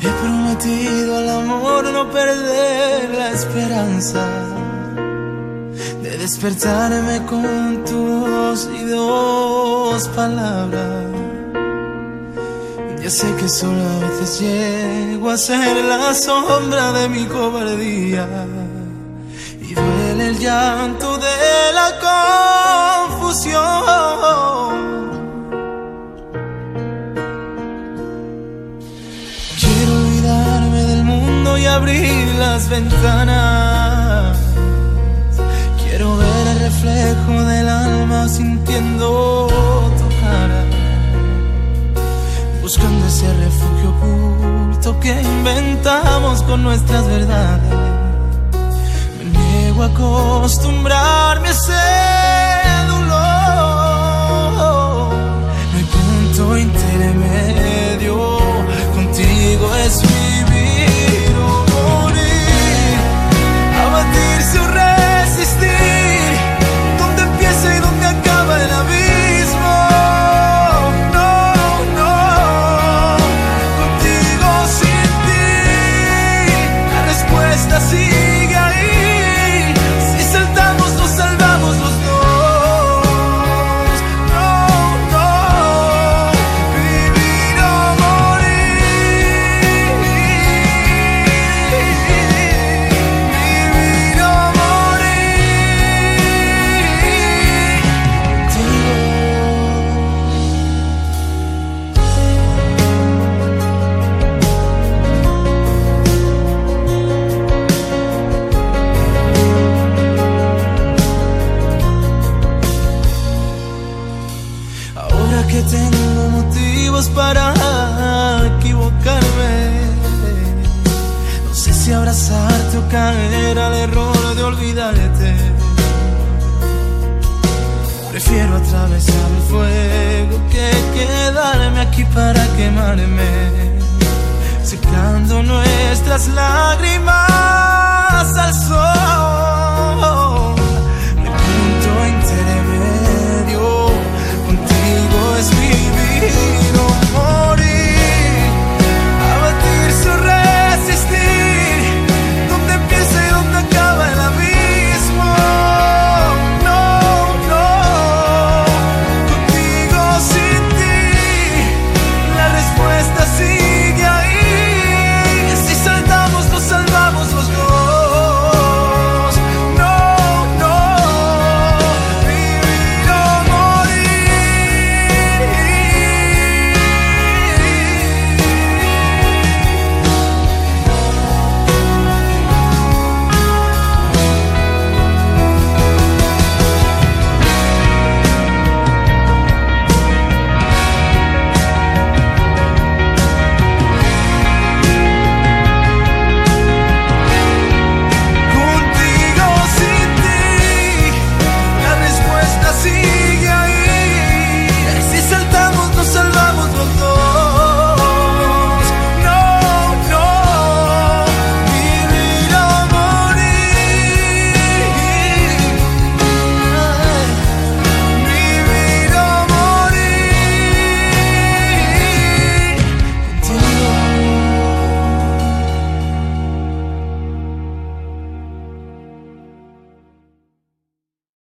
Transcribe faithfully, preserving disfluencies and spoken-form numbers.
He prometido al amor no perder la esperanza de despertarme con tu voz y dos palabras. Ya sé que solo a veces llego a ser la sombra de mi cobardía y duele el llanto de la confusión. Quiero olvidarme del mundo y abrir las ventanas. Quiero ver el reflejo del alma sintiendo tu cara, buscando ese refugio oculto que inventamos con nuestras verdades. Me niego a acostumbrarme a ese dolor. No hay punto intermedio, contigo es vivir o morir, abatirse o resistir, donde empieza y donde acaba el abismo. Sigue ahí, si saltamos nos salvamos los dos. No, no, vivir o morir, vivir o que tengo motivos para equivocarme. No sé si abrazarte o caer al error de olvidarte. Prefiero atravesar el fuego que quedarme aquí para quemarme, secando nuestras lágrimas al sol.